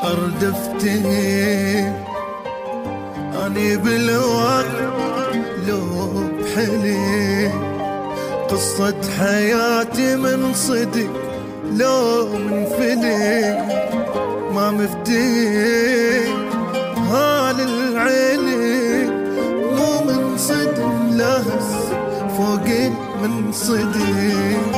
أرد أفتن أني بالوقت لو بحلي قصة حياتي من صدق لو من فيلم ما مفتين هال العلم مو من صدق لهس فوق من صدق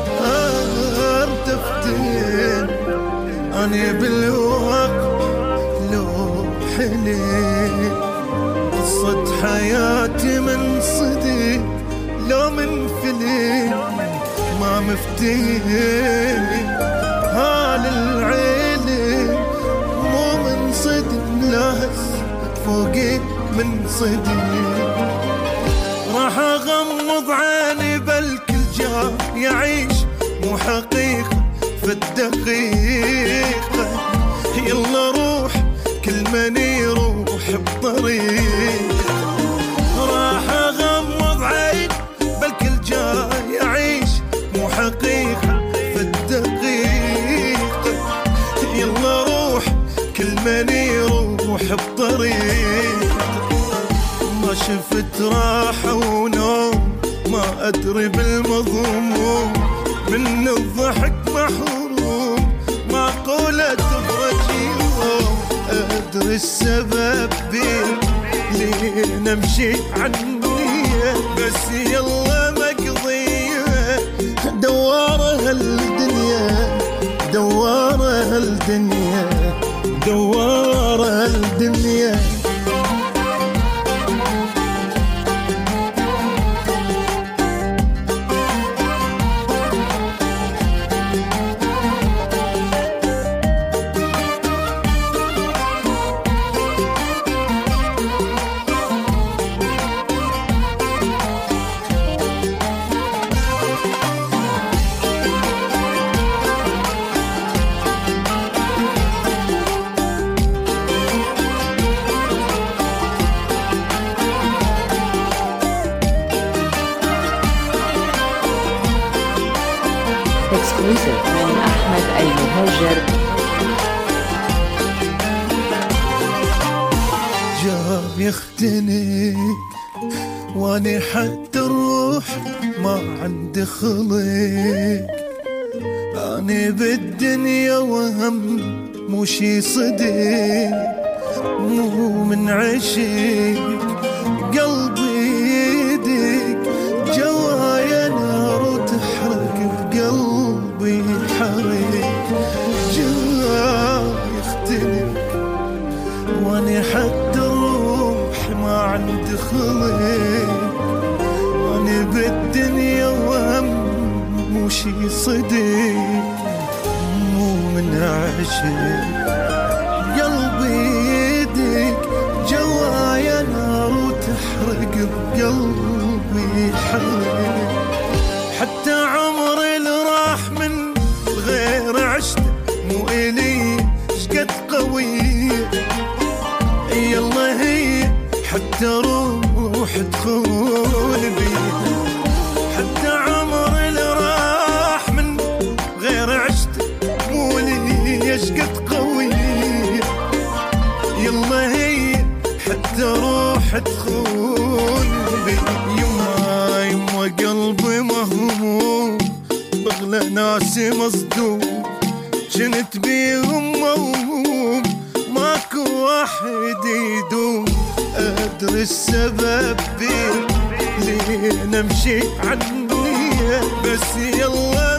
أرتفتين أنا بالوقت لو حلي قصة حياتي من صدق لو من فيلم ما مفتين هال العلم مو من صدق لهس فوق من صدق راح أغمض عيني بلكل جار يعيش مو حقيقة في الدقيقة يلا روح كل من يروح بطريق راح أغمض عيني بلكل جار يعيش مو حقيقة في الدقيقة يلا روح كل من يروح بطريق ما شفت راحة ونوم ما أدري بالمضموم من الضحك محروم معقولة تخرج يوم أدري السبب ليه نمشي عنية بس يلا مقضية دوارة هالدنيا دوارة هالدنيا دوارة هالدنيا exclusive من أحمد المهاجر. جاب يختنق واني حتى الروح ما عندي خلق اني بالدنيا وهم مو شي صدق مو من عشق قلبي يدك جوايا نار وتحرق بقلبي حريق جاب يختنق واني حتى الروح ما عندي خلق واني بالدنيا وهم مو شي صدق مو من عشق قلبي يدك جوايا نار وتحرق بقلبي حريق حتى عمري اللي راح من غير عشته مو إلي شقد قوية يلا هي حتى روح تخون بيها حتى عمري اللي راح من غير عشته مو لي شقد قوية يلا هي حتى روح تخون بيها يما يما قلبي مهموم بغلى ناسي مصدوم جنت بيهم موهوم ماكو واحد يدوم أدري السبب ليه نمشي عنية بس يلا